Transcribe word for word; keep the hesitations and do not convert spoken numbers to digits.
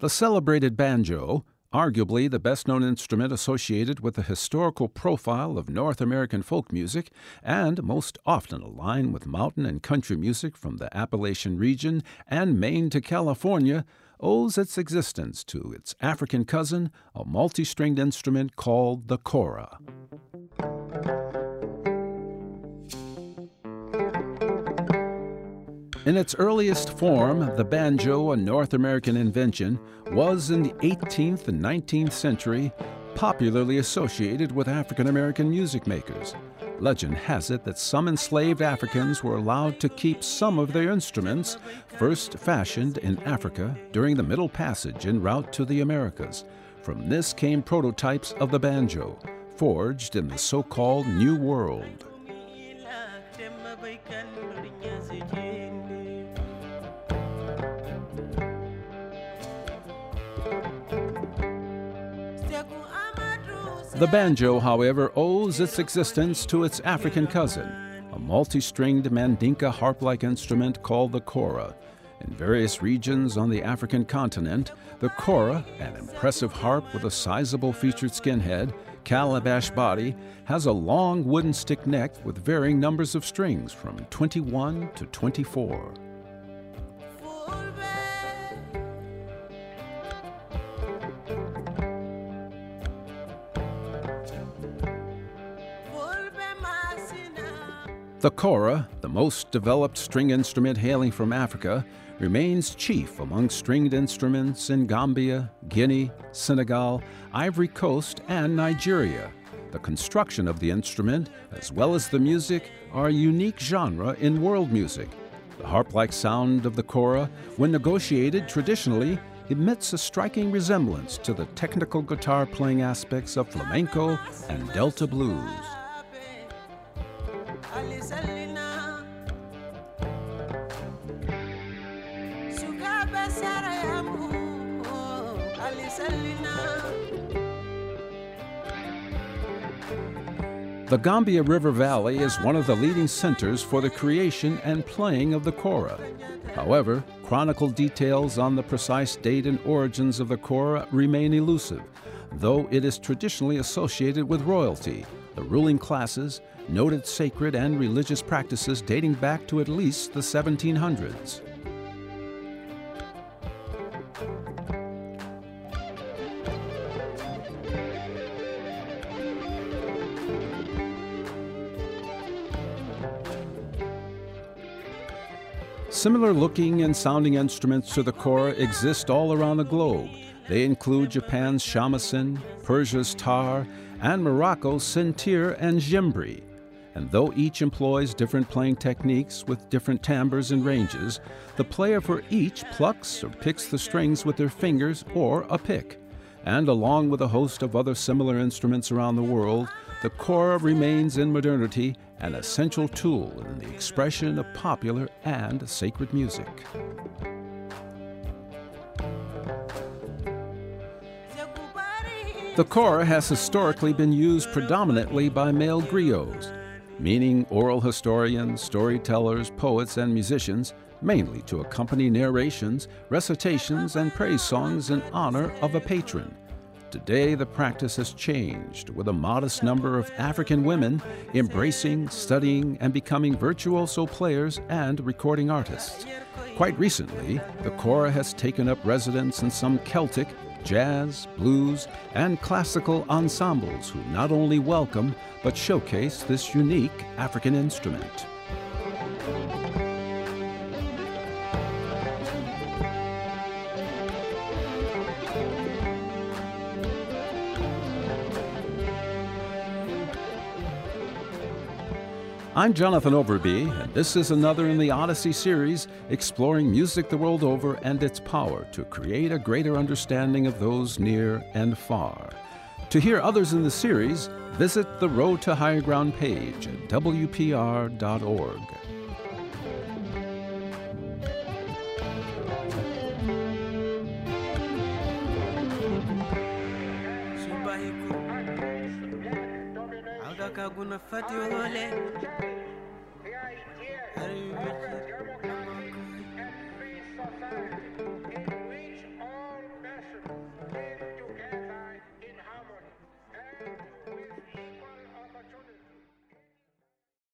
The celebrated banjo, arguably the best-known instrument associated with the historical profile of North American folk music and most often aligned with mountain and country music from the Appalachian region and Maine to California, owes its existence to its African cousin, a multi-stringed instrument called the kora. In its earliest form, the banjo, a North American invention, was in the eighteenth and nineteenth century popularly associated with African American music makers. Legend has it that some enslaved Africans were allowed to keep some of their instruments, first fashioned in Africa during the Middle Passage en route to the Americas. From this came prototypes of the banjo, forged in the so-called New World. The banjo, however, owes its existence to its African cousin, a multi-stringed mandinka harp-like instrument called the kora. In various regions on the African continent, the kora, an impressive harp with a sizable featured skin head, calabash body, has a long wooden stick neck with varying numbers of strings from twenty-one to twenty-four. The kora, the most developed string instrument hailing from Africa, remains chief among stringed instruments in Gambia, Guinea, Senegal, Ivory Coast, and Nigeria. The construction of the instrument, as well as the music, are a unique genre in world music. The harp-like sound of the kora, when negotiated traditionally, emits a striking resemblance to the technical guitar playing aspects of flamenco and Delta blues. The Gambia River Valley is one of the leading centers for the creation and playing of the kora. However, chronicled details on the precise date and origins of the kora remain elusive, though it is traditionally associated with royalty, the ruling classes, noted sacred and religious practices dating back to at least the seventeen hundreds. Similar looking and sounding instruments to the kora exist all around the globe. They include Japan's shamisen, Persia's tar, and Morocco's sentir and djembri. And though each employs different playing techniques with different timbres and ranges, the player for each plucks or picks the strings with their fingers or a pick. And along with a host of other similar instruments around the world, the kora remains in modernity an essential tool in the expression of popular and sacred music. The kora has historically been used predominantly by male griots, meaning oral historians, storytellers, poets, and musicians, mainly to accompany narrations, recitations, and praise songs in honor of a patron. Today, the practice has changed, with a modest number of African women embracing, studying, and becoming virtuoso players and recording artists. Quite recently, the kora has taken up residence in some Celtic, jazz, blues, and classical ensembles who not only welcome but showcase this unique African instrument. I'm Jonathan Overby, and this is another in the Odyssey series exploring music the world over and its power to create a greater understanding of those near and far. To hear others in the series, visit the Road to Higher Ground page at W P R dot org. Agakaguna fati ole